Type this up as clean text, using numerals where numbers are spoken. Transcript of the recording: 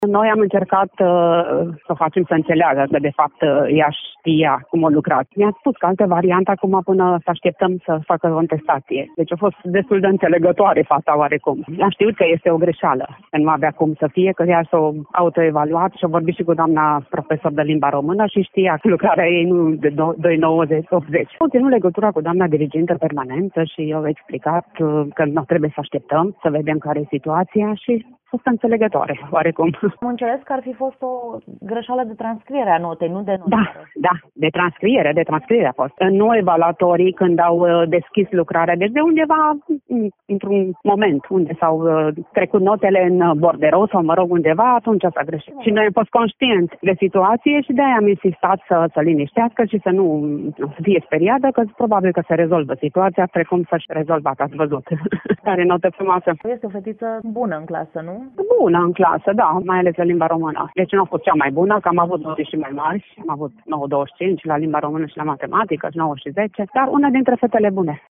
Noi am încercat să o facem să înțeleagă că, de fapt, ea știa cum o lucrat. Mi-a spus că altă variantă acum până să așteptăm să facă contestație. Deci a fost destul de înțelegătoare fata oarecum. Am știut că este o greșeală, că nu avea cum să fie, că ea s-a autoevaluat și a vorbit și cu doamna profesor de limba română și știa că lucrarea ei nu de 2,90-80. Au ținut legătura cu doamna dirigentă permanentă și i-au explicat că nu trebuie să așteptăm, să vedem care e situația și a fost înțelegătoare, oarecum. Am înțeles că ar fi fost o greșeală de transcriere a notei, nu de notare. Da, de transcriere a fost. Nu evaluatorii, când au deschis lucrarea, deci de undeva, într-un moment unde s-au trecut notele în borderou sau, undeva, atunci s-a greșit. Și noi am fost conștienți de situație și de-aia am insistat să liniștească și să nu fie speriată, că probabil că se rezolvă situația, precum să-și rezolvat, ați văzut. Care notă frumoasă. Este o fetiță bună în clasă, nu? Bună în clasă, da, mai ales la limba română. Deci nu a fost cea mai bună, că am avut note și mai mari. Am avut 9,25 la limba română și la matematică, 9 și 10, dar una dintre fetele bune.